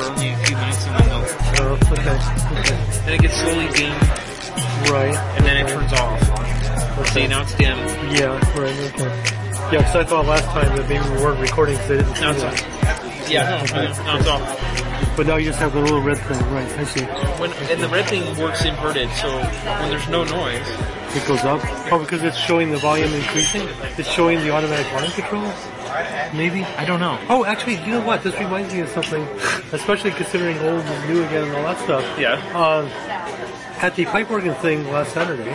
only a few minutes and then Oh, okay. then it gets slowly dim, Right. and then it turns off. See, now it's dim. Yeah, right, okay. Yeah, because I thought last time that maybe we weren't recording because I didn't see Now it's that. off. Yeah, now it's off. But now you just have the little red thing, right, I see. And the red thing works inverted, so when there's no noise, It goes up. Oh, because it's showing the volume increasing? It's showing the automatic volume control? Maybe? I don't know. Oh, actually, you know what? This reminds me of something, especially considering old and new again and all that stuff. Yeah. At the pipe organ thing last Saturday,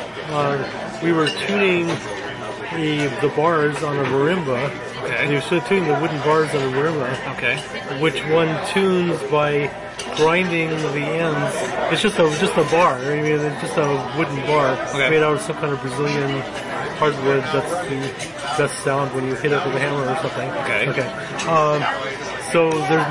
we were tuning the bars on a marimba. Okay. And you're still tuning the wooden bars on a marimba. Okay. Which one tunes by grinding the ends. It's just a bar. I mean, it's just a wooden bar made out of some kind of Brazilian hardwood. That's the best sound when you hit it with a hammer or something. Okay. Okay. So there's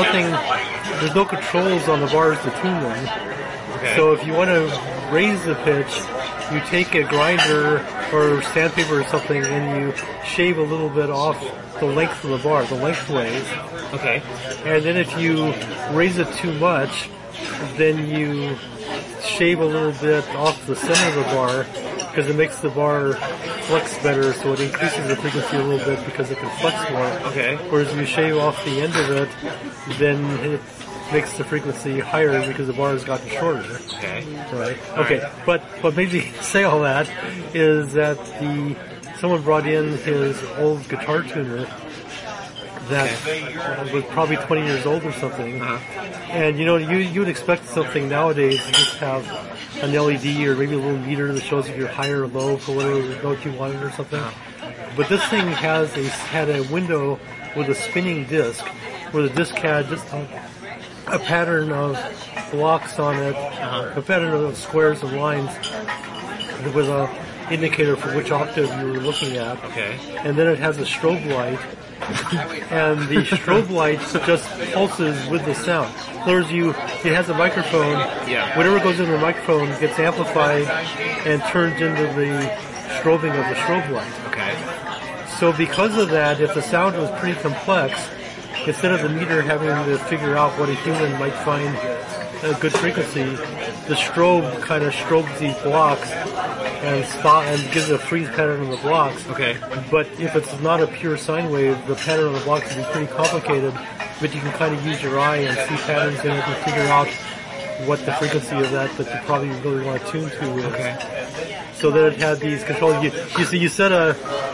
no controls on the bars to tune them. Okay. So if you want to raise the pitch, you take a grinder or sandpaper or something and you shave a little bit off the length of the bar, the lengthways. Okay. And then if you raise it too much, then you shave a little bit off the center of the bar because it makes the bar flex better, so it increases the frequency a little bit because it can flex more. Okay. Whereas if you shave off the end of it, then it makes the frequency higher because the bar has gotten shorter. Okay. Right. Okay. But what made me say all that is that someone brought in his old guitar tuner that was probably 20 years old or something. And you would expect something nowadays to just have an LED or maybe a little meter that shows if you're high or low for whatever note you wanted or something. But this thing had a window with a spinning disc where the disc had just a pattern of blocks on it, a pattern of squares and lines with a indicator for which octave you were looking at. Okay. And then it has a strobe light, and the strobe light just pulses with the sound. In other words, it has a microphone. Yeah. Whatever goes into the microphone gets amplified and turned into the strobing of the strobe light. Okay. So because of that, if the sound was pretty complex, instead of the meter having to figure out what a human might find a good frequency, the strobe kind of strobes these blocks and gives a freeze pattern on the blocks. Okay. But if it's not a pure sine wave, the pattern on the blocks will be pretty complicated, but you can kind of use your eye and see patterns in it and figure out what the frequency of that you probably really want to tune to is. Okay. So that it had these controls. You would set a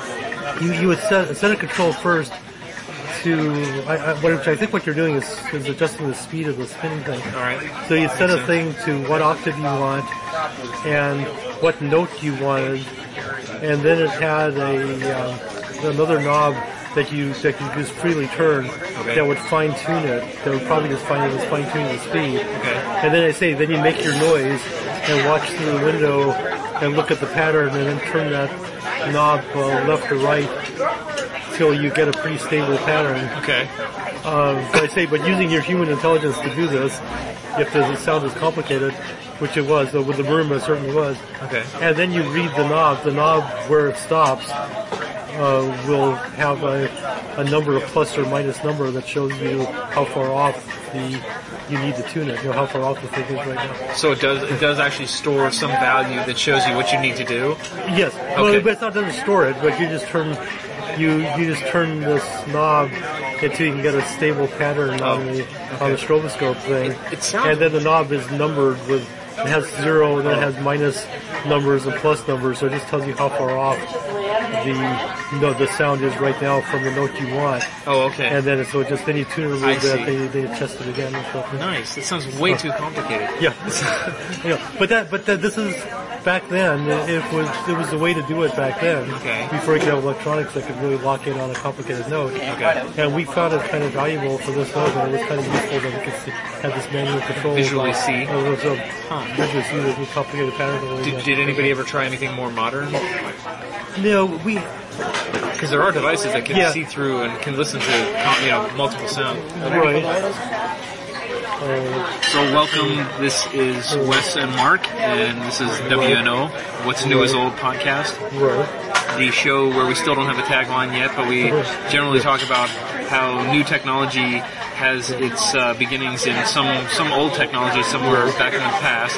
control first which I think what you're doing is adjusting the speed of the spinning thing. All right. So you set a thing to what octave you want and what note you wanted, and then it had another knob that you just freely turn that would fine tune it. That would probably just fine tuning the speed. Okay. And then then you make your noise and watch through the window and look at the pattern and then turn that knob left or right till you get a pretty stable pattern. Okay. But using your human intelligence to do this, if the sound is complicated, which it was, though with the marimba it certainly was. Okay. And then you read the knob. The knob where it stops will have a number, a plus or minus number that shows you how far off you need to tune it. How far off the thing is right now. So it does actually store some value that shows you what you need to do? Yes. Okay. Well, it doesn't store it, but you just turn this knob until you can get a stable pattern on the stroboscope thing. And then the knob is numbered it has 0 and then it has minus numbers and plus numbers, so it just tells you how far off the sound is right now from the note you want. Oh, okay. And then then you tune it a little bit, then you test it again and stuff. Nice. That sounds way too complicated. Yeah. But this is back then. It was the way to do it back then. Okay. Before you could have electronics that could really lock in on a complicated note. Okay. And we found it kind of valuable for this note, and it was kind of useful that we could have this manual control. Visually see. Visually see the complicated pattern. Did anybody ever try anything more modern? No, because there are devices that can see through and can listen to multiple sounds. Right. So welcome. This is Wes and Mark, and this is WNO, What's New is Old podcast. Right. The show where we still don't have a tagline yet, but we generally talk about how new technology has its beginnings in some old technology somewhere back in the past,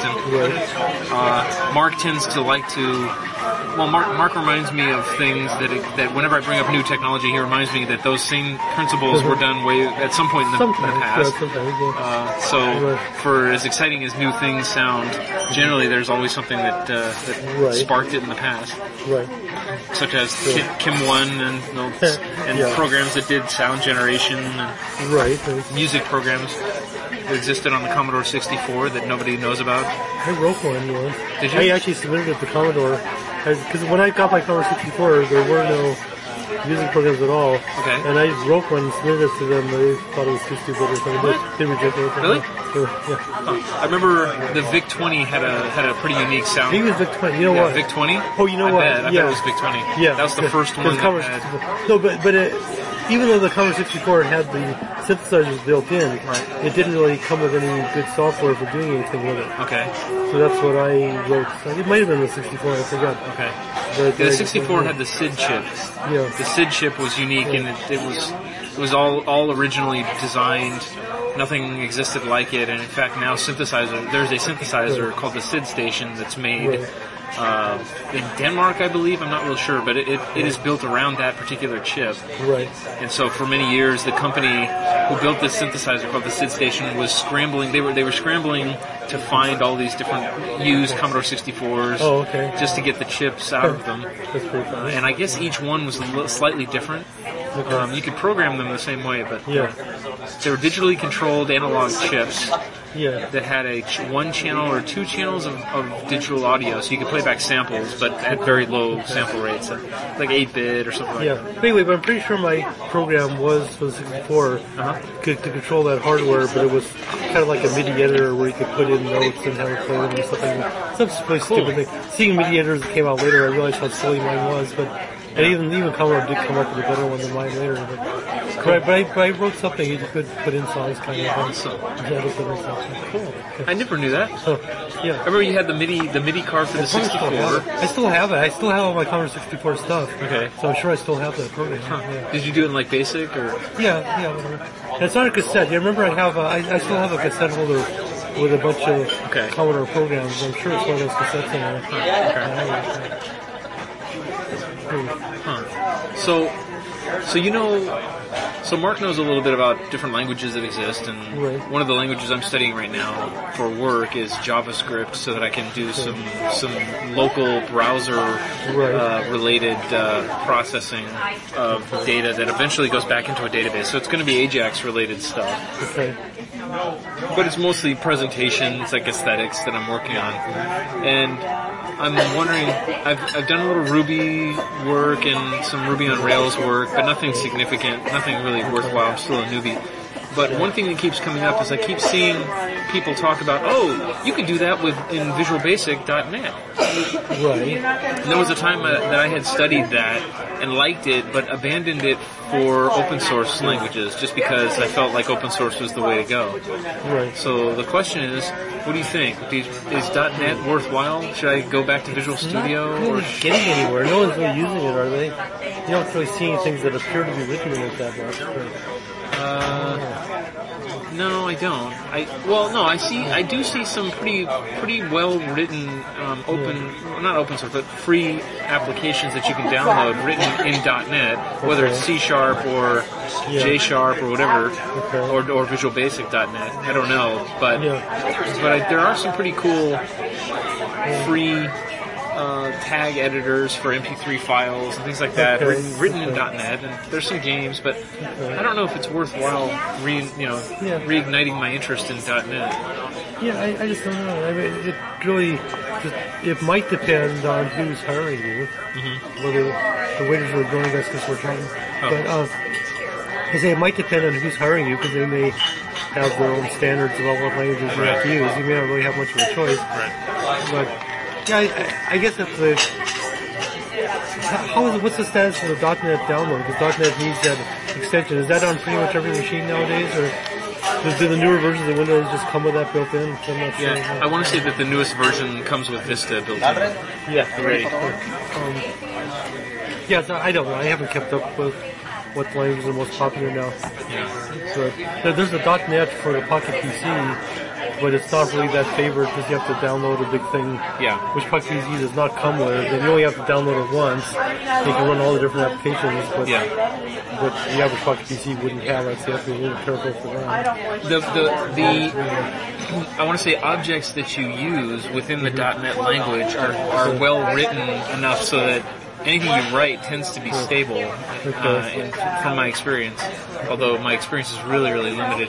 and Mark tends to like to. Well, Mark reminds me of things that whenever I bring up new technology, he reminds me that those same principles were done at some point in the past. So, for as exciting as new things sound, generally there's always something that sparked it in the past. Right. Such as Kim 1 and programs that did sound generation and music programs that existed on the Commodore 64 that nobody knows about. I wrote one once. Did you? I actually submitted it to Commodore. Because when I got my Commodore 64, there were no music programs at all. Okay. And I wrote one and submitted it to them. They thought it was too stupid or something. They rejected it. Really? Yeah. I remember the VIC-20 had a pretty unique sound. I think it was VIC-20. You know what? VIC-20? Oh, you know what? I bet it was VIC-20. Yeah. That was the first one that had... No, but even though the Commodore 64 had the synthesizers built in, it didn't really come with any good software for doing anything with it. Okay. So that's what I wrote. It might have been the 64, I forgot. Okay. The 64 had the SID chip. Yeah. The SID chip was unique, and it was all originally designed. Nothing existed like it, and in fact now there's a synthesizer called the SID station that's made in Denmark, I believe. I'm not real sure, but it is built around that particular chip. Right. And so for many years, the company who built this synthesizer called the SID station was scrambling. They were scrambling to find all these different used Commodore 64s just to get the chips out of them. That's pretty fun. And I guess each one was slightly different. You could program them the same way, but they were digitally controlled analog chips that had a one channel or two channels of digital audio, so you could play back samples, but at very low sample rates, like 8-bit or something like that. But anyway, but I'm pretty sure my program was for the 64 to control that hardware, but it was kind of like a MIDI editor where you could put in notes and have it play them and stuff like that. Some really stupid thing. Seeing MIDI editors that came out later, I realized how silly mine was, but and even Commodore did come up with a better one than mine later. But I wrote something you could put in songs kind of. Cool. I never knew that. I remember you had the MIDI card for the 64. I still have it. I still have all my Commodore 64 stuff. Okay. So I'm sure I still have that program. Yeah. Did you do it in like BASIC or? Yeah, whatever. And it's not a cassette. You remember I still have a cassette holder with a bunch of Commodore programs. I'm sure it's one of those cassettes in there. So Mark knows a little bit about different languages that exist, and one of the languages I'm studying right now for work is JavaScript, so that I can do some local browser related processing of data that eventually goes back into a database. So it's going to be Ajax related stuff. Okay. But it's mostly presentations, like aesthetics that I'm working on. And I'm wondering, I've done a little Ruby work and some Ruby on Rails work, but nothing significant, nothing really worthwhile. I'm still a newbie. But one thing that keeps coming up is I keep seeing people talk about, you can do that in Visual Basic.net. Right. And there was a time that I had studied that and liked it, but abandoned it for open source languages, just because I felt like open source was the way to go. Right. So the question is, what do you think? Is .NET worthwhile? Should I go back to Visual Studio? Not really getting anywhere. No one's really using it, are they? You don't really see things that appear to be written in it that much. No, I don't. I do see some pretty well written not open source, but free applications that you can download written in .NET, whether it's C# or J# or whatever, or Visual Basic.net. I don't know, but there are some pretty cool free tag editors for MP3 files and things like that written in .NET, and there's some games, but I don't know if it's worthwhile reigniting my interest in .NET. Yeah, I just don't know. I mean, it might depend on who's hiring you, whether the waiters are going us because we're trying. But I say it might depend on who's hiring you, because they may have their own standards about what languages you have to use. You may not really have much of a choice. But yeah, I guess that's what's the status of the .NET download? Because .NET needs that extension. Is that on pretty much every machine nowadays, or do the newer versions of Windows just come with that built in? I'm not sure. I want to say that the newest version comes with Vista built in. Yeah, already. So I don't know. I haven't kept up with what languages are most popular now. Yeah. So there's a .NET for the Pocket PC, but it's not really that favored because you have to download a big thing, Yeah. which Pocket PC does not come with. And you only have to download it once. You can run all the different applications, but Yeah. but the average Pocket PC wouldn't have it, so you have to be a little careful for that. The I want to say objects that you use within the .NET language are well written enough so that anything you write tends to be stable, and from my experience, although my experience is really, really limited.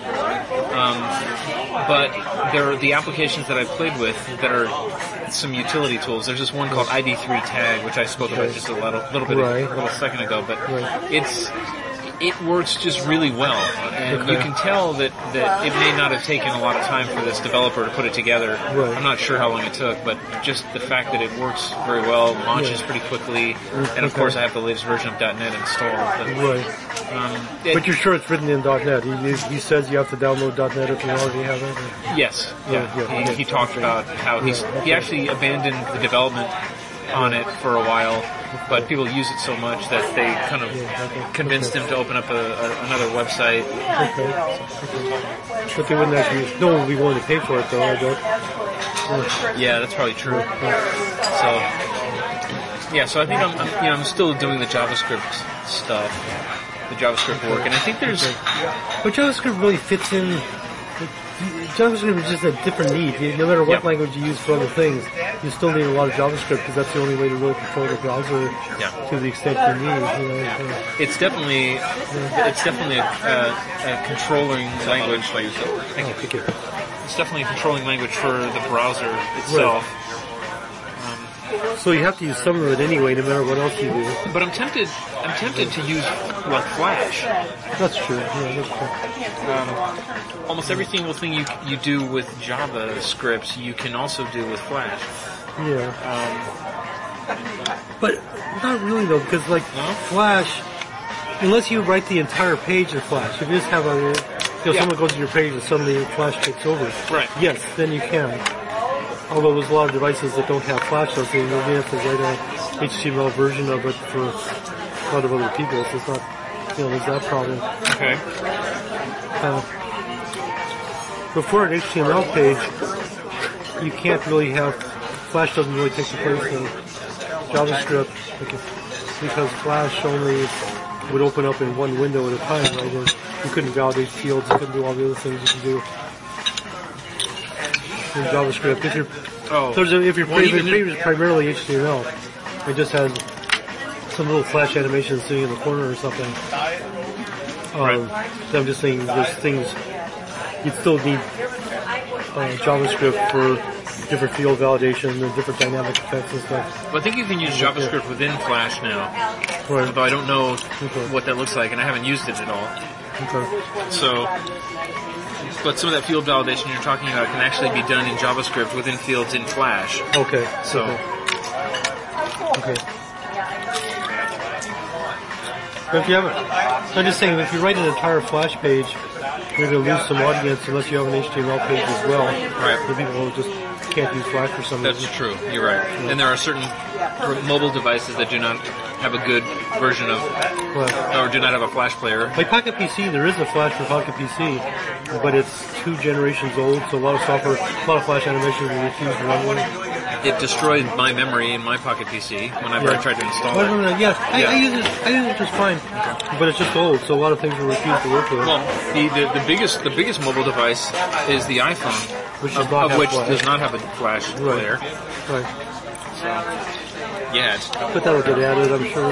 But there are the applications that I've played with that are some utility tools. There's this one called ID3 Tag, which I spoke about just a little bit a little second ago, but it works just really well, and you can tell that it may not have taken a lot of time for this developer to put it together. Right. I'm not sure how long it took, but just the fact that it works very well, launches pretty quickly, and of course I have the latest version of .NET installed. But you're sure it's written in .NET? He says you have to download .NET if you already have it? Or? Yes. Yeah. He talked about how he actually abandoned the development on it for a while, but people use it so much that they kind of convinced him to open up another website. But they wouldn't actually, no one would be willing to pay for it though, I don't. Yeah, that's probably true. So I think I'm still doing the JavaScript stuff, the JavaScript work, and I think there's. But JavaScript really fits in. JavaScript is just a different need. No matter what language you use for other things, you still need a lot of JavaScript because that's the only way to really control the browser to the extent you need. It's definitely a controlling language. Thank you. It's definitely a controlling language for the browser itself. So you have to use some of it anyway, no matter what else you do. But I'm tempted to use like Flash. That's true. Yeah, that's true. Almost every single thing you do with JavaScript, you can also do with Flash. Yeah. But not really though, because Flash, unless you write the entire page in Flash, if you just have someone goes to your page and suddenly Flash takes over. Right. Yes, then you can. Although there's a lot of devices that don't have Flash, so you may have to write a HTML version of it for a lot of other people, so it's not, there's that problem. Okay. Before an HTML page, you can't really have, Flash doesn't really take the place of JavaScript, because Flash only would open up in one window at a time, right? And you couldn't validate fields, you couldn't do all the other things you can do in JavaScript. If your page is primarily HTML, it just has some little Flash animation sitting in the corner or something. So I'm just saying there's things you'd still need JavaScript for different field validation and different dynamic effects and stuff. Well, I think you can use JavaScript within Flash now, although I don't know what that looks like, and I haven't used it at all. So, but some of that field validation you're talking about can actually be done in JavaScript within fields in Flash. Okay. So. Okay. But if you haven't, I'm just saying, if you write an entire Flash page, you're going to lose some audience unless you have an HTML page as well. Right. The people just can't use Flash for some reason. That's true. You're right. Yeah. And there are certain mobile devices that do not have a good version of, or do not have a Flash player. Like Pocket PC, there is a Flash for Pocket PC, but it's 2 generations old, so a lot of Flash animations are refused to run with it. It destroyed my memory in my Pocket PC whenever I tried to install it. I use it just fine, but it's just old, so a lot of things will refuse to work with it. Well, the biggest mobile device is the iPhone, which does not have a Flash player. Right. So, yeah. But that'll get added, I'm sure.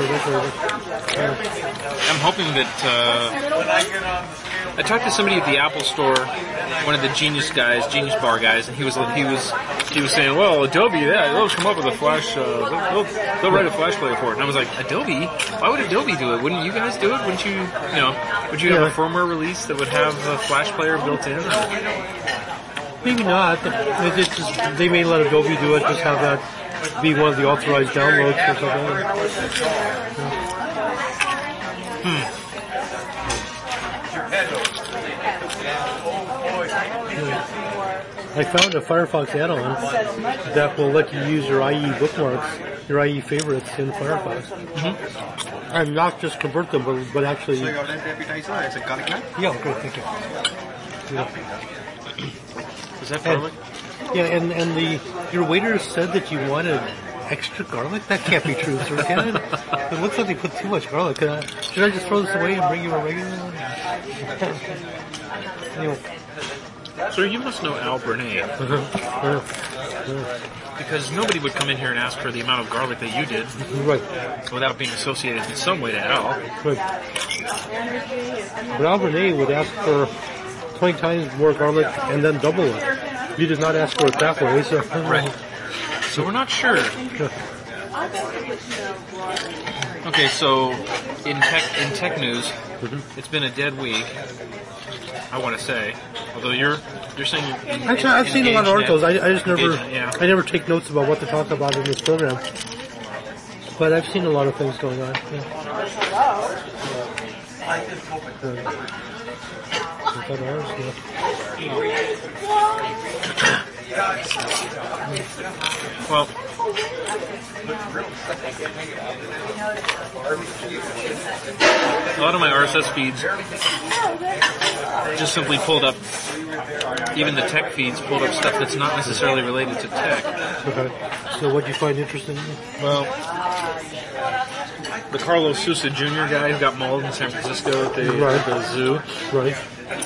I'm hoping that I talked to somebody at the Apple Store, one of the Genius Bar guys, and he was saying, well, Adobe, they'll come up with a Flash, they'll write a Flash player for it. And I was like, Adobe? Why would Adobe do it? Wouldn't you guys do it? Wouldn't you, would you have a firmware release that would have a Flash player built in? Maybe not. They may let Adobe do it, just have that be one of the authorized downloads or something. I found a Firefox add-on that will let you use your IE bookmarks, your IE favorites in Firefox. Mm-hmm. And not just convert them, but actually... So you ordered the appetizer, it's a garlic naan? Yeah, great, thank you. Yeah. Is that garlic? And your waiter said that you wanted extra garlic? That can't be true, sir, can it? It looks like they put too much garlic. Should I just throw this away and bring you a regular one? Anyway. So you must know Al Bernay. Because nobody would come in here and ask for the amount of garlic that you did. Right. Without being associated in some way to Al. Right. But Al Bernay would ask for 20 times more garlic and then double it. You did not ask for it that way, so... Right. So we're not sure. Okay, so in tech news, it's been a dead week. I want to say, although you're saying. Actually, I've seen a lot of articles. I just never I never take notes about what to talk about in this program. But I've seen a lot of things going on. Yeah. Well, a lot of my RSS feeds just simply pulled up, even the tech feeds pulled up stuff that's not necessarily related to tech. Okay. So what do you find interesting? Well, the Carlos Sousa Jr. guy who got mauled in San Francisco at the zoo. Right.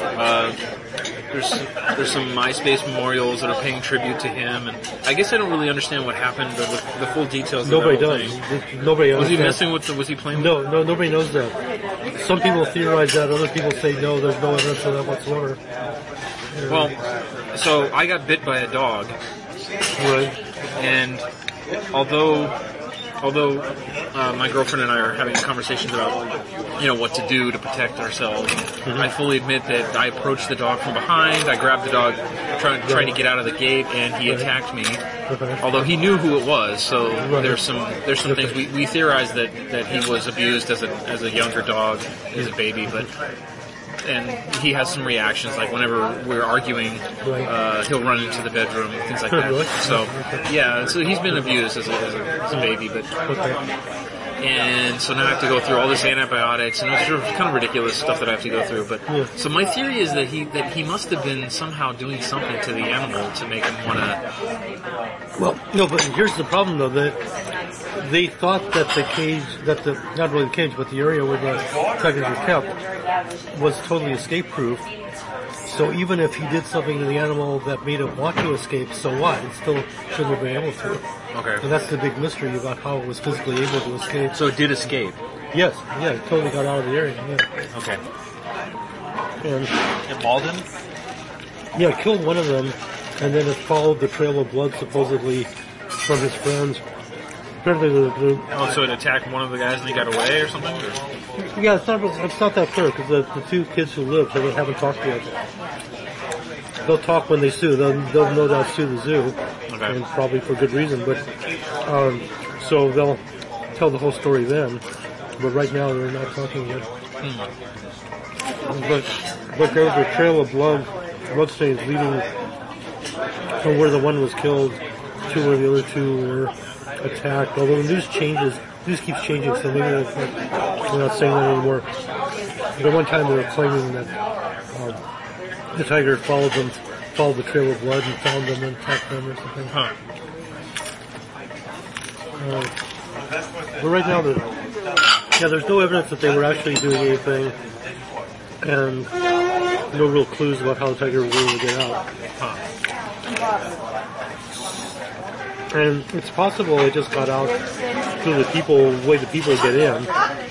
There's some MySpace memorials that are paying tribute to him, and I guess I don't really understand what happened, but the full details. Nobody of the whole does. thing. Nobody. Was he messing with? Was he playing? No, nobody knows that. Some people theorize that. Other people say no. There's no evidence of that whatsoever. Well, so I got bit by a dog. Right. And although my girlfriend and I are having conversations about, what to do to protect ourselves, I fully admit that I approached the dog from behind. I grabbed the dog, trying to get out of the gate, and he attacked me. Okay. Although he knew who it was, so there's some things we theorize that he was abused as a younger dog, as a baby, and he has some reactions, like whenever we're arguing, he'll run into the bedroom, things like that. So, so he's been abused as a baby, but and so now I have to go through all this antibiotics, and it's kind of ridiculous stuff that I have to go through. But so my theory is that he must have been somehow doing something to the animal to make him want to. Well, no, but here's the problem though, that they thought that not really the cage, but the area where the tigers were kept was totally escape-proof. So even if he did something to the animal that made it want to escape, so what? It still shouldn't have been able to. Okay. And that's the big mystery about how it was physically able to escape. So it did escape? Yes. Yeah, it totally got out of the area. Yeah. Okay. And it mauled him? Yeah, it killed one of them, and then it followed the trail of blood supposedly from his friends. Apparently so it attacked one of the guys and he got away or something? Or? Yeah, it's not that clear, because the two kids who lived haven't talked yet. They'll talk when they sue. They'll no doubt sue the zoo, and probably for good reason. But so they'll tell the whole story then. But right now they're not talking yet. But there was a trail of bloodstains leading from where the one was killed to where the other two were attacked. Although the news keeps changing, so maybe they're not saying that anymore. But one time they were claiming that the tiger followed the trail of blood and found them and attacked them or something. Huh. But right now, there's no evidence that they were actually doing anything, and no real clues about how the tiger was able to get out. Huh. And it's possible it just got out through the way the people get in.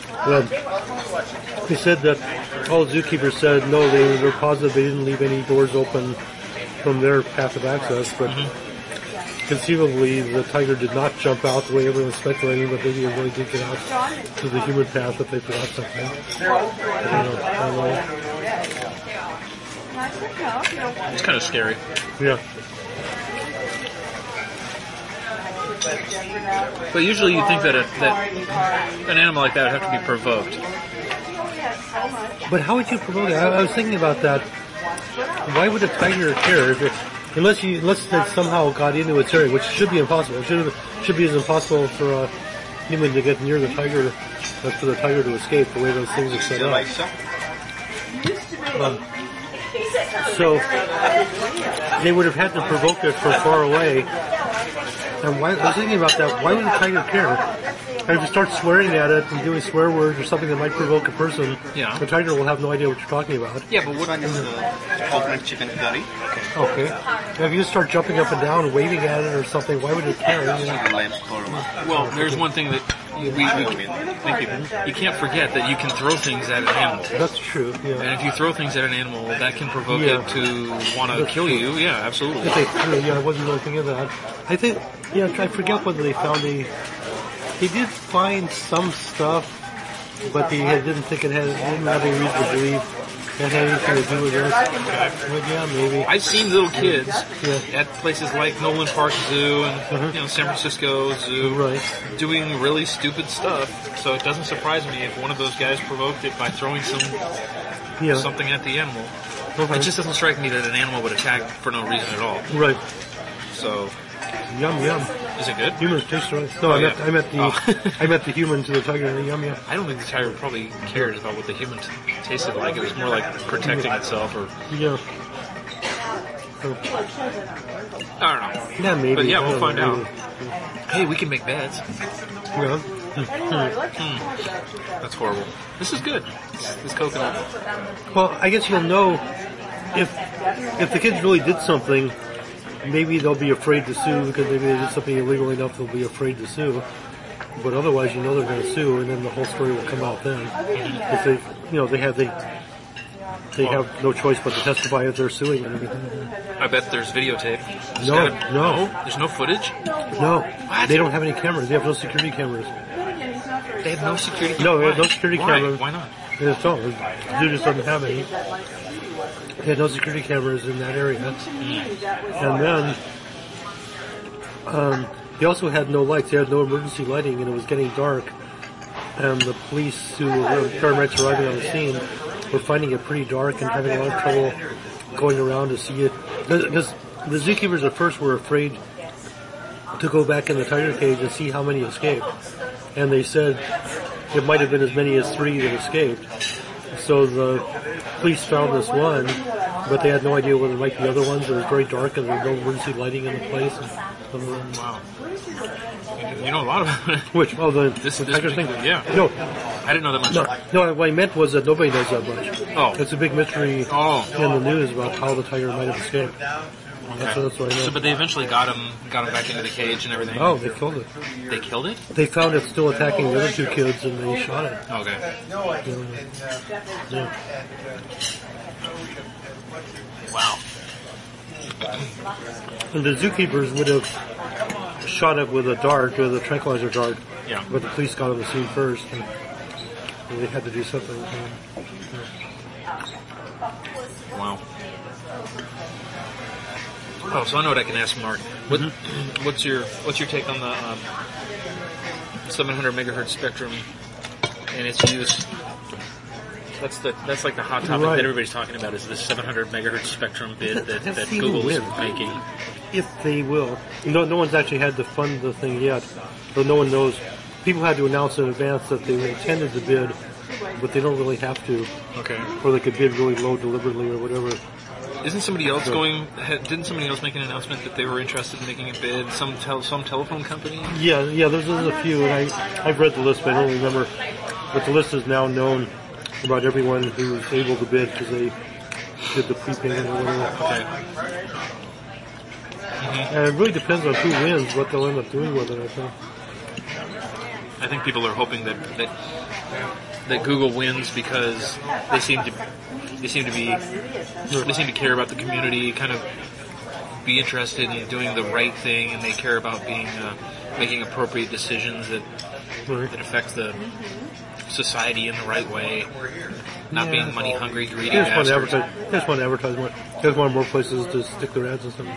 They said that all the zookeepers said no, they were positive they didn't leave any doors open from their path of access, but conceivably the tiger did not jump out the way everyone's speculating, but maybe it really did get out to the human path if they forgot something. I don't know. It's kind of scary. Yeah. But usually you think that an animal like that would have to be provoked. But how would you provoke it? I was thinking about that. Why would a tiger care? If unless they somehow got into its area, which should be impossible. It should be as impossible for a human to get near the tiger as for the tiger to escape, the way those things are set up. So they would have had to provoke it from far away. And I was thinking about that. Why would a tiger care? And if you start swearing at it and doing swear words or something that might provoke a person, Yeah. the tiger will have no idea what you're talking about. Yeah, but This one is coconut chicken curry. Okay. If you start jumping up and down and waving at it or something, why would it care? Chicken lime korma. well, there's one thing that thank you. You can't forget that you can throw things at an animal. That's true, yeah. And if you throw things at an animal, that can provoke Yeah. it to want to kill you. Yeah, absolutely. If they threw, yeah, I wasn't really thinking of that. I think, yeah, I forget whether they found they did find some stuff, but they didn't think it didn't have any reason to believe it had anything to do with this. But yeah, maybe. I've seen little kids Yeah. at places like Nolan Park Zoo and San Francisco Zoo Right. doing really stupid stuff. So it doesn't surprise me if one of those guys provoked it by throwing Yeah. something at the animal. Okay. It just doesn't strike me that an animal would attack for no reason at all. Right. So, Yum, yum. is it good? Humans taste right. No, Oh, I yeah. meant the Oh. I meant the human to the tiger. Yum, yum. I don't think the tiger probably cared about what the human tasted like. It was more like protecting itself, or Yeah. So, I don't know. yeah, maybe. But yeah, I we'll don't find know, out. Hey, we can make beds. maybe. Yeah. That's horrible. This is good. This coconut. Well, I guess you'll know if the kids really did something. Maybe they'll be afraid to sue because maybe they did something illegal enough they'll be afraid to sue. But otherwise, you know they're going to sue, and then the whole story will come out then. If they, they have no choice but to testify if they're suing and everything. I bet there's videotape. There's No. There's no footage? No, What? they don't have any cameras. They have no security cameras. They have no security No, they cameras? have no security Why? cameras. Why not? It's all. The dude just doesn't have any. They had no security cameras in that area. And then, they also had no lights. They had no emergency lighting, and it was getting dark. And the police who were paramedics arriving on the scene were finding it pretty dark and having a lot of trouble going around to see it. Because the zookeepers at first were afraid to go back in the tiger cage and see how many escaped. And they said it might have been as many as 3 that escaped. So the police found this one, but they had no idea whether there might be other ones. It was very dark and there was no emergency lighting in the place. Wow. You know a lot about it. Which, the This tiger thing? yeah. No, I didn't know that much. no, what I meant was that nobody knows that much. Oh. It's a big mystery Oh. in the news about how the tiger might have escaped. That's what I know. So, but they eventually got him back into the cage and everything. Oh, they killed it. They killed it? They found it still attacking the other 2 kids and they shot it. Okay. Yeah. Wow. And the zookeepers would have shot it with a dart, with a tranquilizer dart. Yeah. But the police got on the scene first, and they had to do something. Wow. Oh, so I know what I can ask Mark. What's your take on the 700 megahertz spectrum and its use? That's like the hot topic Right. that everybody's talking about is this 700 megahertz spectrum bid that That's the Google's win. making. If they will. No one's actually had to fund the thing yet, so no one knows. People had to announce in advance that they intended to bid, but they don't really have to. Okay. Or they could bid really low deliberately or whatever. Isn't somebody else didn't somebody else make an announcement that they were interested in making a bid? Some telephone company? Yeah, there's a few, and I've read the list, but I don't remember. But the list is now known about everyone who's able to bid because they did the prepayment or whatever. Okay. And it really depends on who wins, what they'll end up doing with it, I think. I think people are hoping that Google wins because they seem to care about the community, kind of be interested in doing the right thing, and they care about making appropriate decisions that affect the society in the right way, not being money hungry, greedy bastards. There's one advertisement. There's one more places to stick their ads and stuff.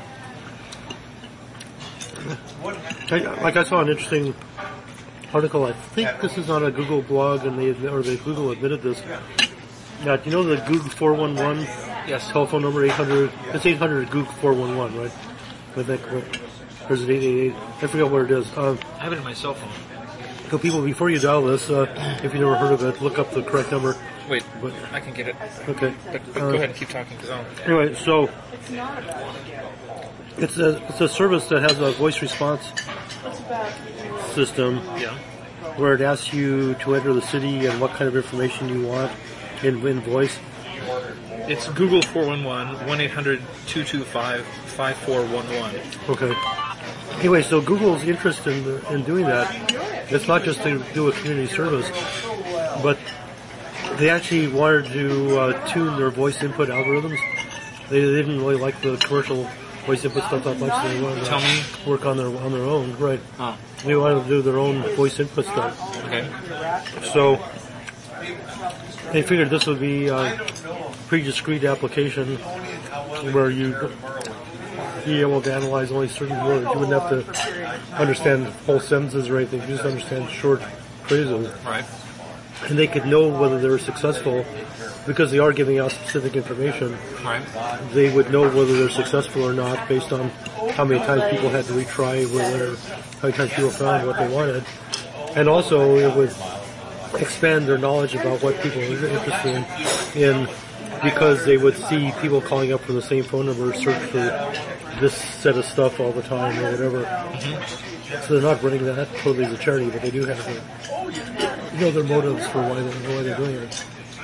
I saw an interesting article. I think this is on a Google blog, and Google admitted this. Now, do you know the Google 411 Yes. telephone number 800. It's 800 Goog 411, right? I think. Or is it 888? I forget what it is. I have it in my cell phone. So people, before you dial this, if you never heard of it, look up the correct number. Wait, But- I can get it. Okay. But go ahead and keep talking. Anyway, so it's a service that has a voice response system Yeah. where it asks you to enter the city and what kind of information you want in voice. It's Google 411 1-800-225-5411. Okay. Anyway, so Google's interest in doing that, it's not just to do a community service, but they actually wanted to tune their voice input algorithms. They didn't really like the commercial voice input stuff that much. So they wanted to work on their own, right? Oh, They wanted to do their own voice input stuff. okay. So they figured this would be a pretty discrete application where you'd be able to analyze only certain words. You wouldn't have to understand whole sentences or anything. You just understand short phrases. Right. And they could know whether they were successful because they are giving out specific information. Right. They would know whether they're successful or not based on how many times people had to retry, how many times people found what they wanted. And also it would expand their knowledge about what people are interested in because they would see people calling up from the same phone number, search for this set of stuff all the time or whatever. Mm-hmm. So they're not running that totally as a charity, but they do have their motives for why they're doing it.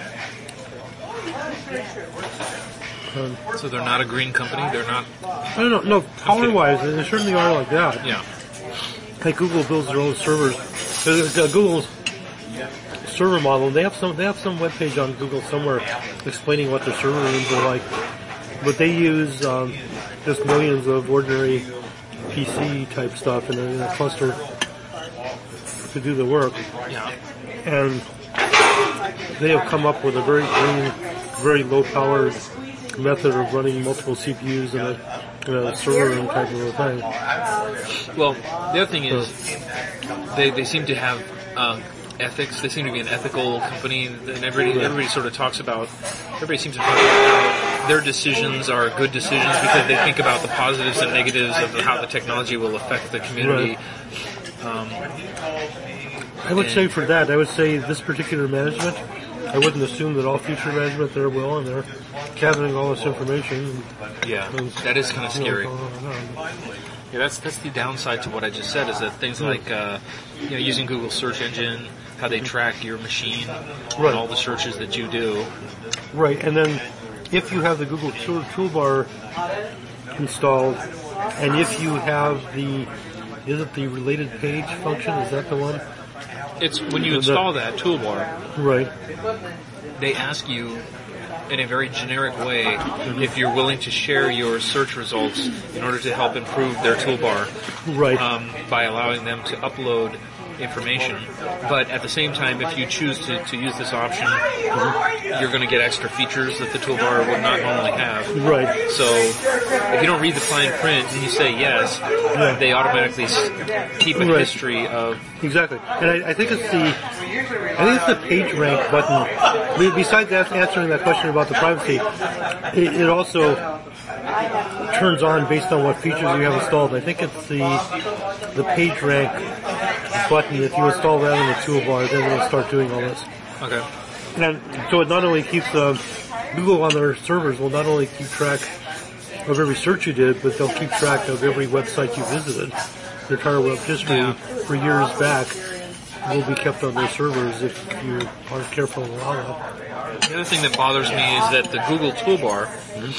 So they're not a green company? They're not... I don't know. No, power-wise, they certainly are like that. Yeah. Like Google builds their own servers. Google's server model. They have some webpage on Google somewhere explaining what their server rooms are like. But they use just millions of ordinary PC type stuff in a cluster to do the work. Yeah. And they have come up with a very green, very low powered method of running multiple CPUs in a server room type of a thing. Well, the other thing is, they seem to have ethics. They seem to be an ethical company, and everybody sort of talks about. Everybody seems to talk about how their decisions are good decisions because they think about the positives and negatives of how the technology will affect the community. I would say for that, I would say this particular management, I wouldn't assume that all future management there will, and they're gathering all this information. Yeah, that is kind of scary. Yeah, that's the downside to what I just said, is that things like using Google search engine, how they track your machine, and all the searches that you do. Right, and then if you have the Google toolbar installed, and if you have the related page function? Is that the one? It's when you install that toolbar. Right. They ask you in a very generic way if you're willing to share your search results in order to help improve their toolbar. Right. By allowing them to upload information. But at the same time, if you choose to use this option, you're going to get extra features that the toolbar would not normally have. Right. So if you don't read the fine print and you say yes, they automatically keep a history of... Exactly. And I think it's the page rank button. Besides answering that question about the privacy, it also turns on based on what features you have installed. I think it's the page rank button. If you install that in the toolbar, then it'll start doing all this. Okay. And so it not only keeps Google on their servers will not only keep track of every search you did, but they'll keep track of every website you visited. Their entire web history for years back will be kept on their servers if you aren't careful and allow that. The other thing that bothers me is that the Google toolbar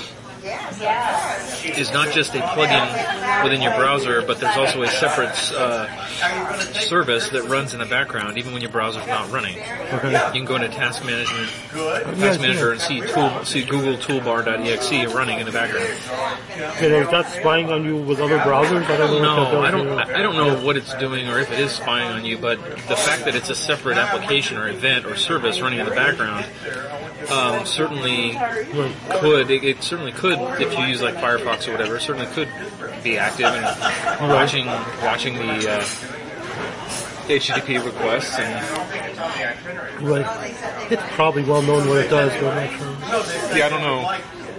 is not just a plugin within your browser, but there's also a separate service that runs in the background, even when your browser's not running. Okay. You can go into Task Manager and see Google Toolbar.exe running in the background. And is that spying on you with other browsers? I don't know. I don't know what it's doing or if it is spying on you, but the fact that it's a separate application or event or service running in the background certainly could. It certainly could, if you use like Firefox or whatever, it certainly could be active and watching the HTTP requests. And right. It's probably well known what it does, but I'm not sure. Yeah, I don't know.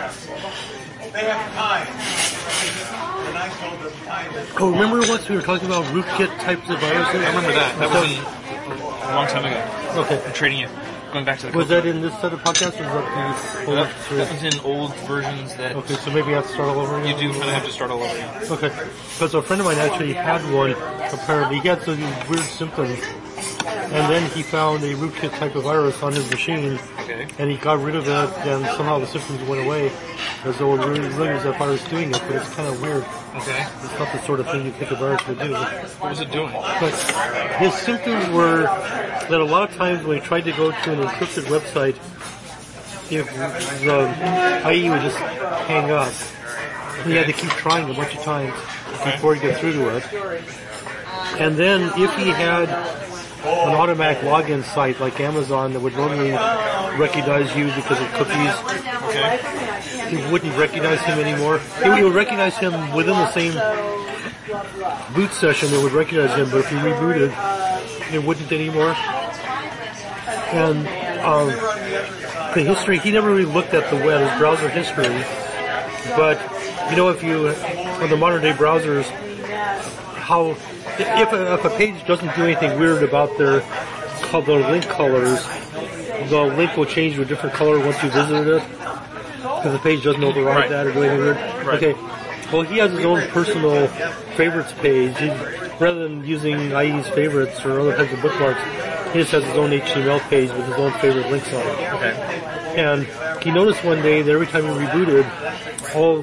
Oh, remember once we were talking about rootkit types of viruses? I remember that. That was a long time ago. Okay. I'm trading it. Going back to the Was code. that in this set of podcasts, or was that the old three? That was in old versions that Okay, so maybe I have to start all over you again? do kind of have to start all over again. Okay. Because a friend of mine actually had one, apparently. He had some weird symptoms. And then he found a rootkit type of virus on his machine. Okay. And he got rid of it, and somehow the symptoms went away. As though it really was that virus doing it, but it's kind of weird. Okay. It's not the sort of thing you think a virus would do. What was it doing? But his symptoms were that a lot of times when he tried to go to an encrypted website, if the IE would just hang up. He had to keep trying a bunch of times before he got through to it. And then if he had an automatic login site like Amazon that would normally recognize you because of cookies, Okay. he wouldn't recognize him anymore. He would recognize him within the same boot session. It would recognize him, but if he rebooted, it wouldn't anymore. And the history, he never really looked at the web, his browser history. But you know, if you on the modern day browsers, how if a page doesn't do anything weird about the link colors, the link will change to a different color once you visited it. Because the page doesn't override that or do anything weird. Right. Okay. Well, he has his own personal favorites page. Rather than using IE's favorites or other types of bookmarks, he just has his own HTML page with his own favorite links on it. Okay. And he noticed one day that every time he rebooted, all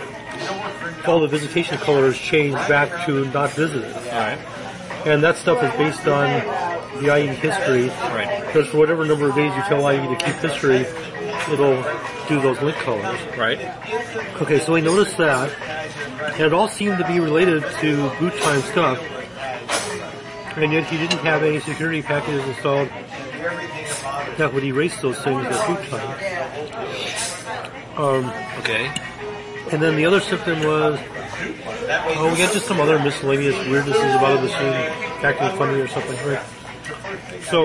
the visitation colors changed back to not visited. Alright. And that stuff is based on the IE history. Right. Because for whatever number of days you tell IE to keep history, it'll do those link colors. Right. Okay, so he noticed that, and it all seemed to be related to boot time stuff, and yet he didn't have any security packages installed that would erase those things at boot time. Okay. And then the other symptom was, we had just some other miscellaneous weirdnesses about the machine acting funny or something, right? So,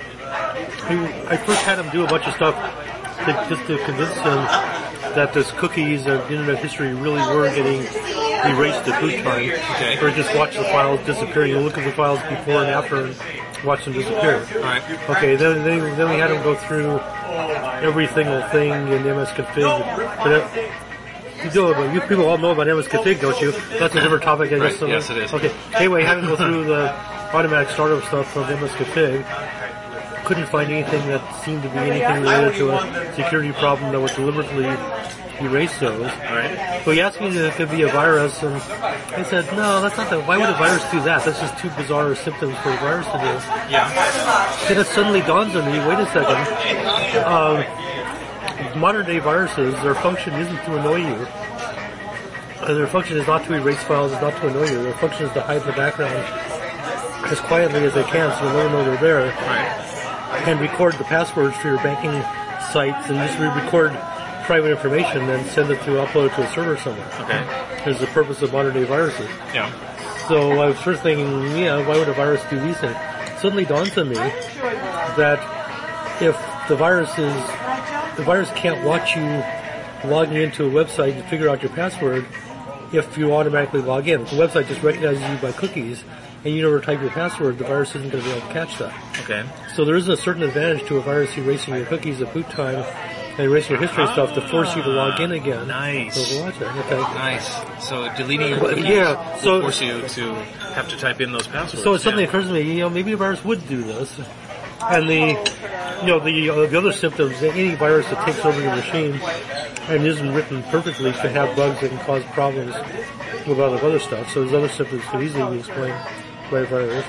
I first had him do a bunch of stuff just to convince him that this cookies and internet history really were getting erased at boot time. Okay. Or just watch the files disappearing. You look at the files before and after and watch them disappear. Alright. Okay, then we had him go through every single thing in MSConfig. But you people all know about MSConfig, don't you? That's a different topic. I guess. Right. Yes, it is. Okay. Anyway, had him go through the automatic startup stuff from MSConfig. Couldn't find anything that seemed to be anything related to a security problem that would deliberately erase those. Alright. So he asked me if it could be a virus, and I said, no, that's not why would a virus do that? That's just too bizarre symptoms for a virus to do. Yeah. Then it suddenly dawns on me, wait a second, modern day viruses, their function isn't to annoy you. Their function is not to erase files, it's not to annoy you. Their function is to hide in the background as quietly as they can so you'll never know they're there. Right. And record the passwords for your banking sites and just record private information and send it to upload it to a server somewhere. Okay. Is the purpose of modern day viruses. Yeah. So I was first thinking, why would a virus do these things? Suddenly dawns on me that if the virus can't watch you logging into a website and figure out your password if you automatically log in. If the website just recognizes you by cookies and you never type your password, the virus isn't going to be able to catch that. Okay. So there is a certain advantage to a virus erasing your cookies at boot time and erasing your history stuff to force you to log in again. Nice. So watch it. Okay. Nice. So deleting your cookies so will force you to have to type in those passwords. So it suddenly occurs to me, maybe a virus would do this. And the other symptoms, any virus that takes over your machine and isn't written perfectly could have bugs that can cause problems with a lot of other stuff. So those other symptoms could easily be explained by a virus.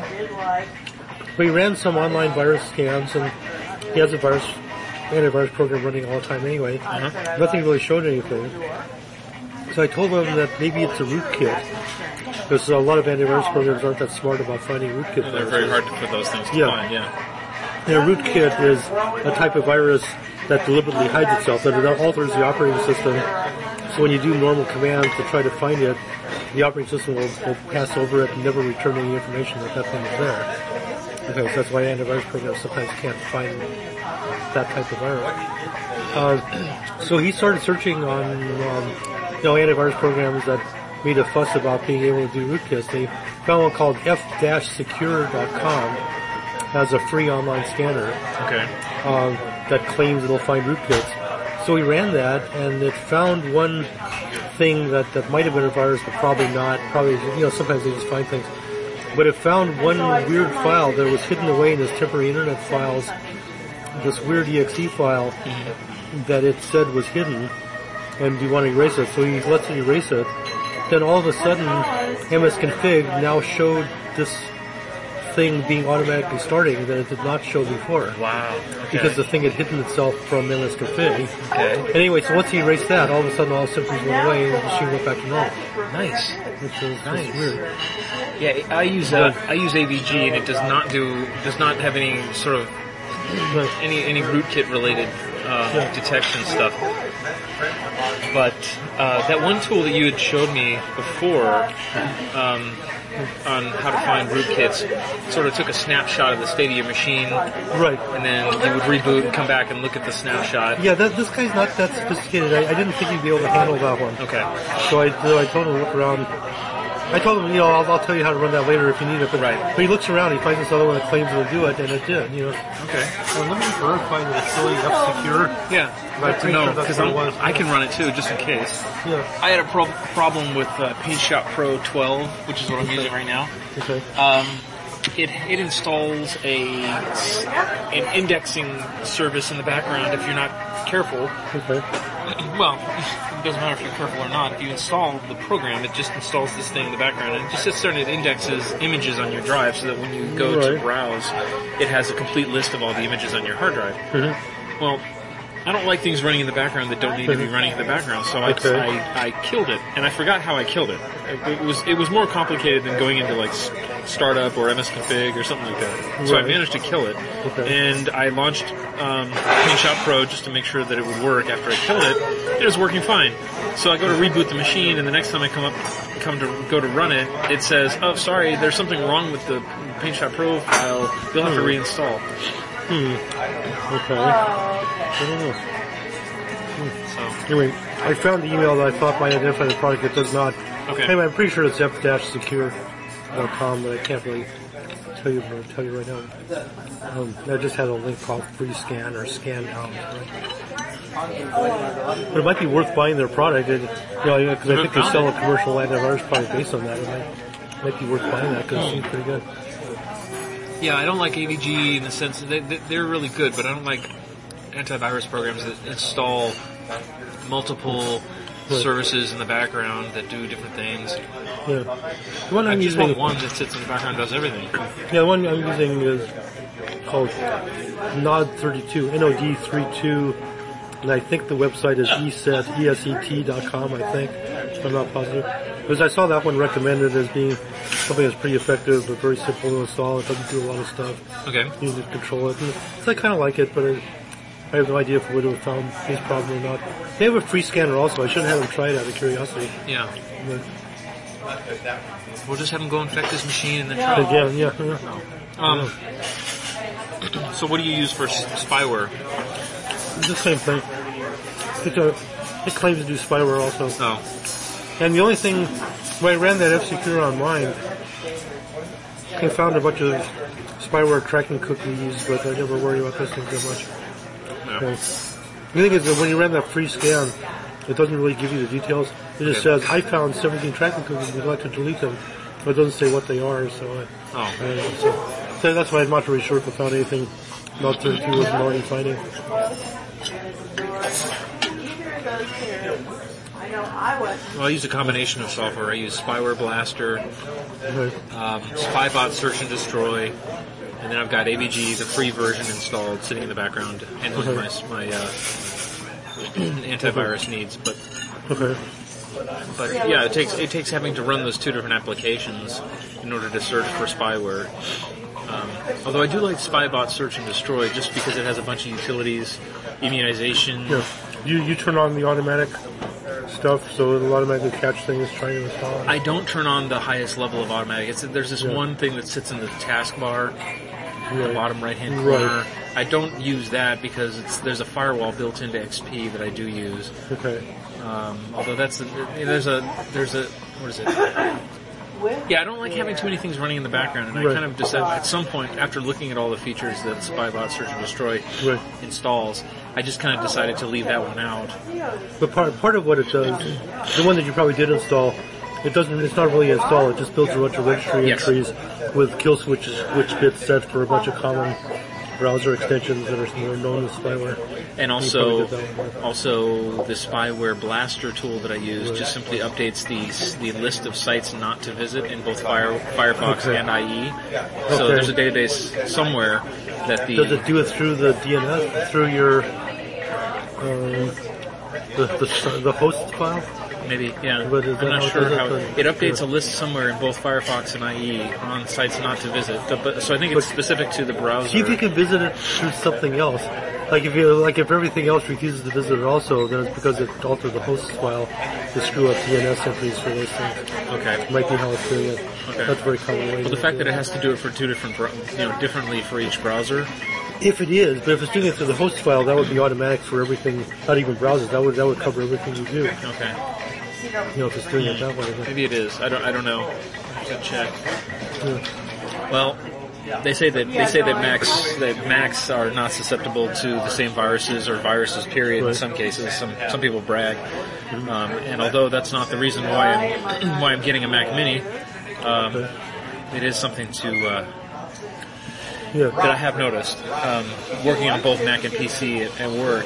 Mm-hmm. But he ran some online virus scans, and he has a antivirus program running all the time anyway. Uh-huh. Nothing really showed anything. So I told him that maybe it's a rootkit. Because a lot of antivirus programs aren't that smart about finding rootkit. They're very hard to put those things to find, yeah. And a rootkit is a type of virus that deliberately hides itself, that it alters the operating system. So when you do normal commands to try to find it, the operating system will pass over it and never return any information that thing is there. Okay, so that's why antivirus programs sometimes can't find that type of virus. So he started searching on, antivirus programs that made a fuss about being able to do rootkits. They found one called f-secure.com, has a free online scanner. Okay. That claims it'll find rootkits. So we ran that, and it found one thing that might have been a virus, but probably not. Probably, sometimes they just find things. But it found one weird file that was hidden away in its temporary internet files, this weird exe file that it said was hidden, and you want to erase it. So he lets it erase it. Then all of a sudden, msconfig now showed this thing being automatically starting that it did not show before. Wow. Okay. Because the thing had hidden itself from msconfig. Okay. Anyway, so once he erased that, all of a sudden all the symptoms went away and the machine went back to normal. Nice. Which is just weird. Yeah, I use AVG, and it does not have any sort of any rootkit related detection stuff. But that one tool that you had showed me before on how to find rootkits sort of took a snapshot of the state of your machine, right? And then you would reboot and come back and look at the snapshot. Yeah, this guy's not that sophisticated. I didn't think he'd be able to handle that one. Okay. So I told him to look around. I told him, I'll tell you how to run that later if you need it. But, right. But he looks around, he finds this other one that claims it'll do it, and it did. Okay. Let me verify that it's really F-secure. Yeah. But because I can run it too, just in case. Yeah. I had a problem with PageShop Pro 12, which is what I'm using right now. Okay. It installs an indexing service in the background if you're not careful. Okay. Well, it doesn't matter if you're careful or not. If you install the program, it just installs this thing in the background, and it just sits there and it indexes images on your drive so that when you go to browse, it has a complete list of all the images on your hard drive. Mm-hmm. Well, I don't like things running in the background that don't need to be running in the background, so I killed it, and I forgot how I killed it. It was more complicated than going into like startup or msconfig or something like that. So I managed to kill it, and I launched PageShop Pro just to make sure that it would work. After I killed it, it was working fine. So I go to reboot the machine, and the next time I come to go to run it, it says, "Oh, sorry, there's something wrong with the PageShop Pro file. You'll have to reinstall." Okay. I don't know. So anyway, I found the email that I thought might identify the product. It does not. Okay. Anyway, I'm pretty sure it's f-secure.com, but I can't really tell you right now. That just has a link called Free Scan or Scan Out. Right? But it might be worth buying their product, because I think they sell a commercial antivirus product based on that. It might be worth buying that because it seems pretty good. Yeah, I don't like AVG in the sense that they're really good, but I don't like antivirus programs that install multiple services in the background that do different things. Yeah. The one I just want one that sits in the background and does everything. Yeah, the one I'm using is called Nod32, NOD32, and I think the website is ESET.com, I think. I'm not positive. Because I saw that one recommended as being something that's pretty effective but very simple to install. It doesn't do a lot of stuff. Okay. You need to control it. And I kind of like it, but I have no idea if it would have found his problem or not. They have a free scanner also. I should have him try it out of curiosity. Yeah. But we'll just have him go infect his machine and then try it. Again, yeah. So what do you use for spyware? It's the same thing. It claims to do spyware also. Oh. And the only thing, when I ran that F-Secure on mine, I found a bunch of spyware tracking cookies, but I never worry about this thing too much. No. The thing is that when you ran that free scan, it doesn't really give you the details. It just says, I found 17 tracking cookies, would you like to delete them? But it doesn't say what they are, so so that's why I'm not really sure if I found anything Nod 32 wasn't already finding. Well, I use a combination of software. I use Spyware Blaster, Spybot Search and Destroy, and then I've got AVG, the free version installed, sitting in the background, handling my antivirus needs. But yeah, it takes having to run those two different applications in order to search for spyware. Although I do like Spybot Search and Destroy just because it has a bunch of utilities, immunization. Yeah. You turn on the automatic stuff so it'll automatically catch things trying to install it. I don't turn on the highest level of automatic. There's this one thing that sits in the taskbar, the bottom right-hand corner, I don't use that because there's a firewall built into XP that I do use. Okay. Although there's a what is it? Yeah, I don't like having too many things running in the background, and I kind of decided at some point, after looking at all the features that Spybot Search and Destroy installs, I just kind of decided to leave that one out. But part of what it does, the one that you probably did install, it's not really install, it just builds a bunch of registry entries with kill switch bits set for a bunch of common browser extensions that are known as spyware. And also the spyware blaster tool that I use just simply updates the list of sites not to visit in both Firefox and IE. So there's a database somewhere that Does it do it through the DNS, through your the host file? Maybe, yeah. But I'm not sure how it updates a list somewhere in both Firefox and IE on sites not to visit. So I think it's specific to the browser. See if you can visit it through something else. Like if everything else refuses to visit it also, then it's because it altered the host file to screw up DNS entries for those things. Okay. Might be how it's doing it. Okay. That's very common way. Well, the fact that it has to do it for two different, differently for each browser. If it is, but if it's doing it through the host file, that would be automatic for everything, not even browsers. That would cover everything you do. Okay. If it's doing it that way. Maybe it is. I don't know. I have to check. Yeah. Well, they say that Macs are not susceptible to the same viruses or viruses period in some cases. Some people brag. And although that's not the reason why I'm getting a Mac Mini, it is something that I have noticed, working on both Mac and PC at work.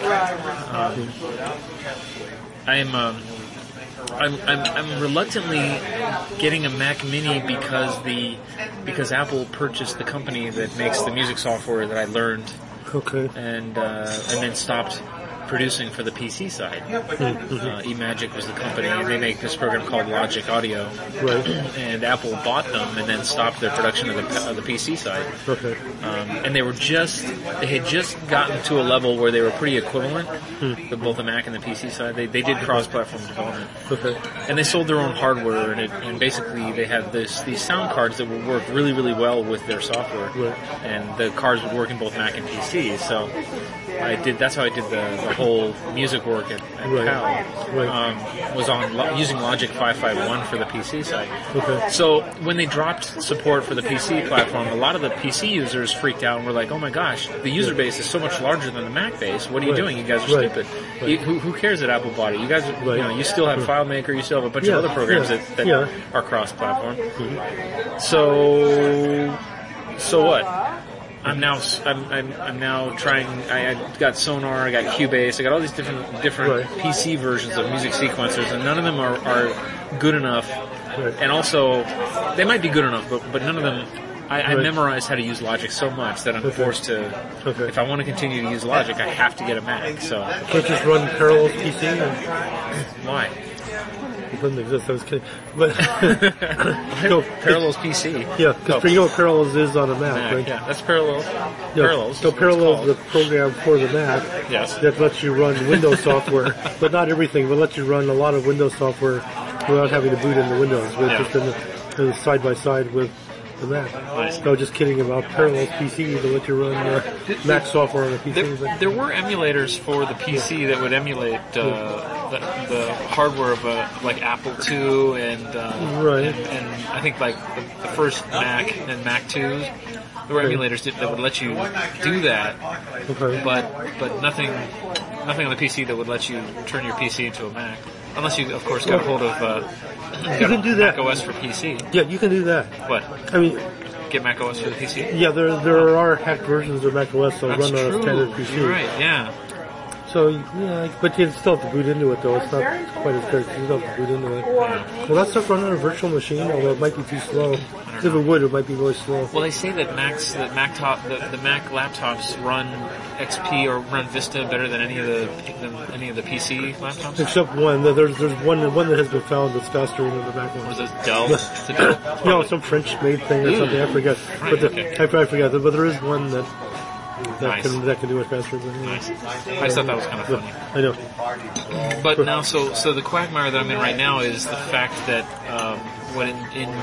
I'm reluctantly getting a Mac Mini because Apple purchased the company that makes the music software that I learned, and then stopped producing for the PC side. eMagic was the company, and they make this program called Logic Audio. Right. And Apple bought them and then stopped their production of the PC side. Okay. And they had just gotten to a level where they were pretty equivalent, with both the Mac and the PC side. They did cross-platform development. Okay. And they sold their own hardware, and basically they had these sound cards that would work really, really well with their software. Right. And the cards would work in both Mac and PC. So that's how I did the whole music work at PAL. Right. Was on using Logic 551 for the PC side. Okay. So when they dropped support for the PC platform, a lot of the PC users freaked out and were like, "Oh my gosh, the user base is so much larger than the Mac base. What are you doing? You guys are stupid. Who cares that Apple bought it? You guys, you still have FileMaker, you still have a bunch of other programs that are cross-platform. So what? I'm now trying. I got Sonar, I got Cubase, I got all these different PC versions of music sequencers, and none of them are good enough. Right. And also, they might be good enough, but none of them. I memorized how to use Logic so much that I'm forced to. Okay. If I want to continue to use Logic, I have to get a Mac. So can't just run Parallels PC? Why? It doesn't exist. I was kidding. But Parallels PC. Yeah, because you know what Parallels is on a Mac, right? Yeah, that's Parallels. Yeah, Parallels. So Parallels is a program for the Mac that lets you run Windows software, but not everything, but lets you run a lot of Windows software without having to boot into Windows. Just in side by side with the Mac. Nice. No, just kidding about Parallels PC to let you run Mac software on a PC. There were emulators for the PC that would emulate the hardware of like Apple II and I think like the first Mac and Mac IIs. There were emulators that would let you do that, but nothing on the PC that would let you turn your PC into a Mac. Unless you, of course, got a hold of you can do that. Mac OS for PC. Yeah, you can do that. What? I mean, get Mac OS for the PC? Yeah, there are hacked versions of Mac OS that run on a standard PC. You're right, yeah. So, yeah, but you still have to boot into it, though. It's not quite as good. You still have to boot into it. Will that stuff run on a virtual machine? Although it might be too slow. If it would, it might be really slow. Well, they say that the Mac laptops run XP or run Vista better than any of the PC laptops. Except one. There's one that has been found that's faster than the Mac one. Was it Dell? No, some French-made thing or something. I forget. Right, I forget. But there is one that can do it faster than Nice. I just thought that was kind of funny. I know. But now, so the quagmire that I'm in right now is the fact that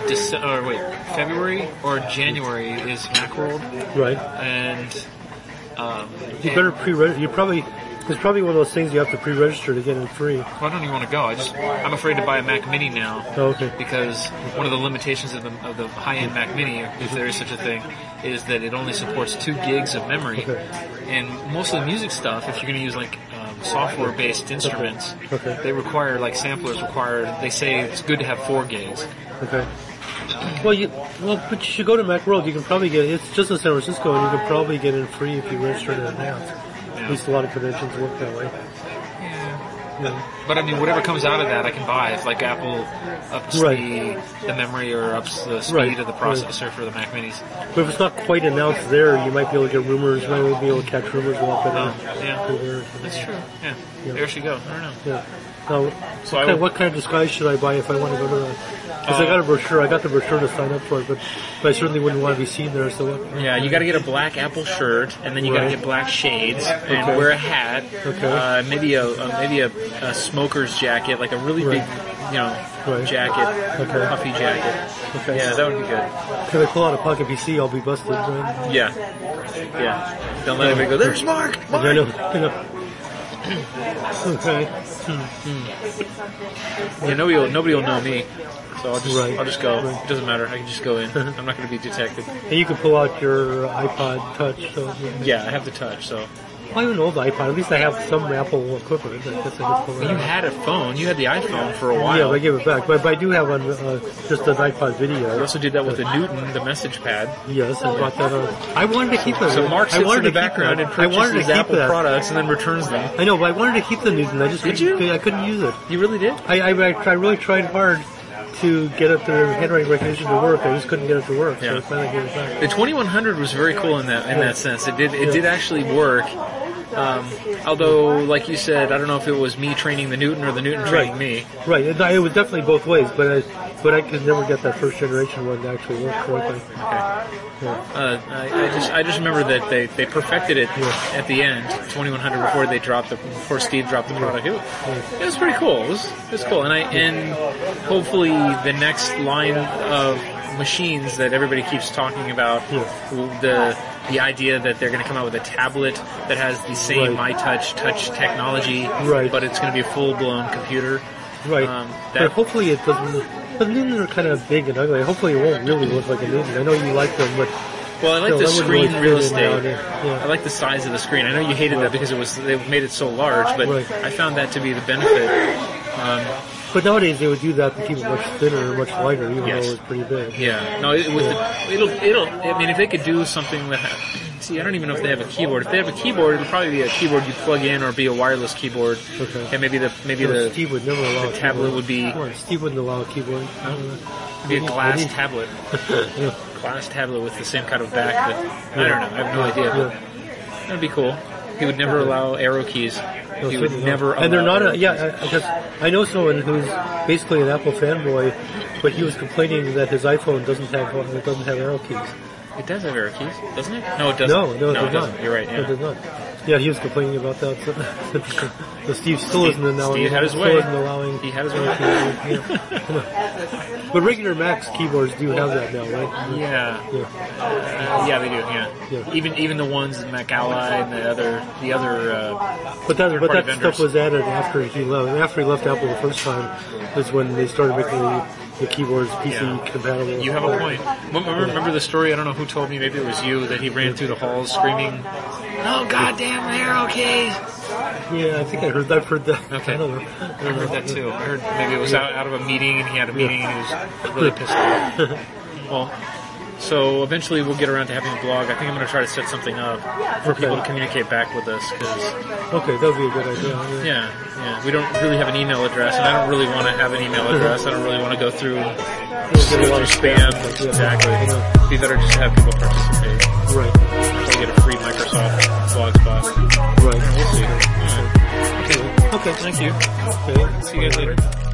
February or January is Macworld, right? And You better pre-register. It's probably one of those things you have to pre-register to get it free. Well, I don't even want to go. I'm afraid to buy a Mac Mini now. Oh, okay. Because one of the limitations of the high-end Mac Mini, if there is such a thing, is that it only supports 2 gigs of memory. Okay. And most of the music stuff, if you're going to use like software-based instruments, Okay. they require, like samplers require, they say it's good to have 4 gigs. Okay. But you should go to Macworld. You can probably get it's just in San Francisco, and you can probably get it free if you register in advance. At least a lot of conventions work that way. Yeah. But I mean, whatever comes out of that, I can buy. If like Apple ups the memory or ups the speed of the processor for the Mac Minis. But if it's not quite announced there, you might be able to get rumors. You might be able to catch rumors a lot better. That's true. Yeah. There she go. I don't know. Yeah. Now, what kind of disguise should I buy if I want to go to that? Because I got a brochure. I got the brochure to sign up for it, but I certainly wouldn't want to be seen there. So yeah, you got to get a black Apple shirt, and then you got to get black shades, and wear a hat. Okay. Maybe a smoker's jacket, like a really big, jacket, puffy jacket. Okay. Yeah, that would be good. If I pull out a pocket PC, I'll be busted. Right? Yeah. Don't let anybody go. There's Mark. I know. Okay. Yeah, nobody will know me, so I'll just go. Right. It doesn't matter. I can just go in. I'm not going to be detected. And you can pull out your iPod Touch. So yeah, I have the Touch, so. I don't know the iPod. At least I have some Apple equipment. I guess I just pull it out. You had a phone. You had the iPhone for a while. Yeah, but I gave it back. But I do have just an iPod video. You also did that with the Newton, the message pad. Yes, I bought that on. I wanted to keep it. So Mark sits in the background and purchases Apple products and then returns them. I know, but I wanted to keep the Newton. I just I couldn't use it. You really did? I really tried hard to get it the handwriting recognition to work. I just couldn't get it to work. So I finally gave it back. The 2100 was very cool in that sense. It did actually work. Although, like you said, I don't know if it was me training the Newton or the Newton training me. Right. It was definitely both ways, but I could never get that first generation one to actually work correctly. Okay. Yeah. I just remember that they perfected it at the end, 2100, before Steve dropped the product. It was pretty cool. It was cool, and hopefully the next line of machines that everybody keeps talking about, the idea that they're going to come out with a tablet that has the same MyTouch touch technology, but it's going to be a full-blown computer. Right. But hopefully it doesn't. The Newtons are kind of big and ugly. Hopefully it won't really look like a Newton. I know you like them, but well, I like the screen real estate. Yeah. I like the size of the screen. I know you hated that because they made it so large, but I found that to be the benefit. But nowadays they would do that to keep it much thinner, much lighter, even though it was pretty big. Yeah. No, it'll. I mean, if they could do something that. See, I don't even know if they have a keyboard. If they have a keyboard, it'll probably be a keyboard you plug in, or be a wireless keyboard. Okay. And maybe Steve would never allow the tablet would be. Steve wouldn't allow a keyboard. It'd be a glass tablet. Glass tablet with the same kind of back. But I don't know. I have no idea. But that'd be cool. He would never allow arrow keys. He would never allow. And they're not because I know someone who's basically an Apple fanboy, but he was complaining that his iPhone doesn't have arrow keys. It does have arrow keys, doesn't it? No, it doesn't. No, it does doesn't. not. You're right. Yeah. It does not. Yeah, he was complaining about that. So Steve still isn't allowing. Steve had his way. He had his way. But regular Macs keyboards do have that now, right? Yeah. Yeah, they do. Yeah. Even the ones in Mac Ally and the other. But that stuff was added after he left. After he left Apple the first time, is when they started making the keyboards PC compatible. You have a point. Remember the story? I don't know who told me. Maybe it was you, that he ran through the halls screaming, "Oh goddamn arrow keys!" Yeah, I think I've heard that. Okay. I don't know. I heard that too. I heard maybe it was out of a meeting, and he had a meeting, and he was really pissed off. Well, so eventually we'll get around to having a blog. I think I'm going to try to set something up for people to communicate back with us. Okay, that would be a good idea. Yeah. We don't really have an email address, and I don't really want to have an email address. I don't really want to go through spam. Exactly. It'd be better just to have people participate. Right. So get a free Microsoft Blogspot. Right. We'll see. Okay. Thank you. Okay. See you guys later.